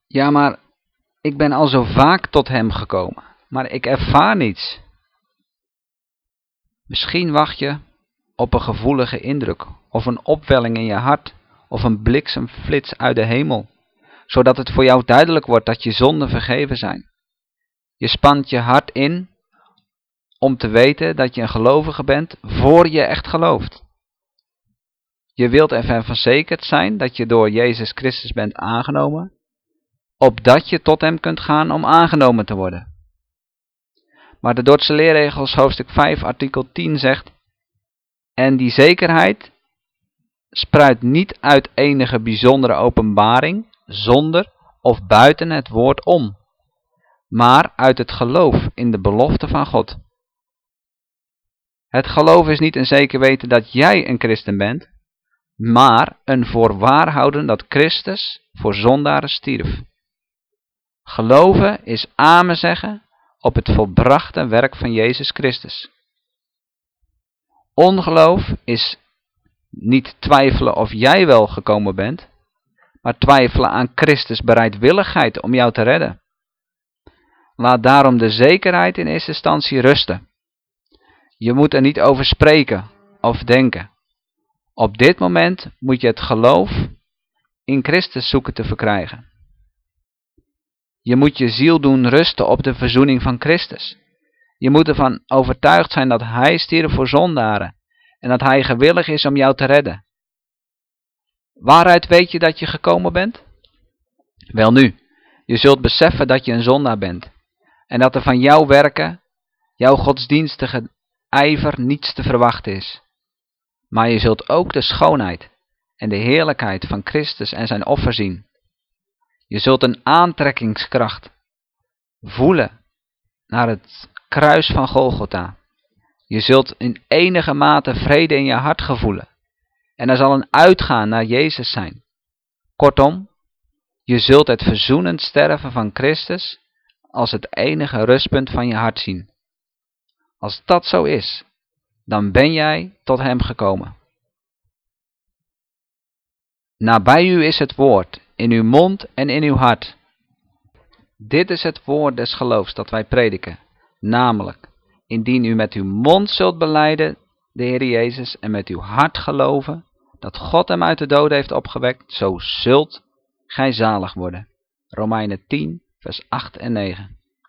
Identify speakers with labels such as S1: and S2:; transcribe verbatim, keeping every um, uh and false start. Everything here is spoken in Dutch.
S1: Ja, maar ik ben al zo vaak tot hem gekomen, maar ik ervaar niets. Misschien wacht je op een gevoelige indruk, of een opwelling in je hart, of een bliksemflits uit de hemel, zodat het voor jou duidelijk wordt dat je zonden vergeven zijn. Je spant je hart in om te weten dat je een gelovige bent voor je echt gelooft. Je wilt ervan verzekerd zijn dat je door Jezus Christus bent aangenomen, opdat je tot hem kunt gaan om aangenomen te worden. Maar de Dordtse leerregels hoofdstuk vijf artikel tien zegt: en die zekerheid spruit niet uit enige bijzondere openbaring, zonder of buiten het woord om, maar uit het geloof in de belofte van God. Het geloof is niet een zeker weten dat jij een christen bent, maar een voorwaarhouden dat Christus voor zondaren stierf. Geloven is amen zeggen op het volbrachte werk van Jezus Christus. Ongeloof is niet twijfelen of jij wel gekomen bent, maar twijfelen aan Christus' bereidwilligheid om jou te redden. Laat daarom de zekerheid in eerste instantie rusten. Je moet er niet over spreken of denken. Op dit moment moet je het geloof in Christus zoeken te verkrijgen. Je moet je ziel doen rusten op de verzoening van Christus. Je moet ervan overtuigd zijn dat hij stierf voor zondaren en dat hij gewillig is om jou te redden. Waaruit weet je dat je gekomen bent? Welnu, je zult beseffen dat je een zondaar bent en dat er van jouw werken, jouw godsdienstige ijver niets te verwachten is. Maar je zult ook de schoonheid en de heerlijkheid van Christus en zijn offer zien. Je zult een aantrekkingskracht voelen naar het kruis van Golgotha. Je zult in enige mate vrede in je hart gevoelen. En er zal een uitgaan naar Jezus zijn. Kortom, je zult het verzoenend sterven van Christus als het enige rustpunt van je hart zien. Als dat zo is, dan ben jij tot hem gekomen. Nabij u is het woord, in uw mond en in uw hart. Dit is het woord des geloofs dat wij prediken, namelijk, indien u met uw mond zult belijden de Heer Jezus en met uw hart geloven dat God hem uit de doden heeft opgewekt, zo zult gij zalig worden. Romeinen tien, vers acht en negen.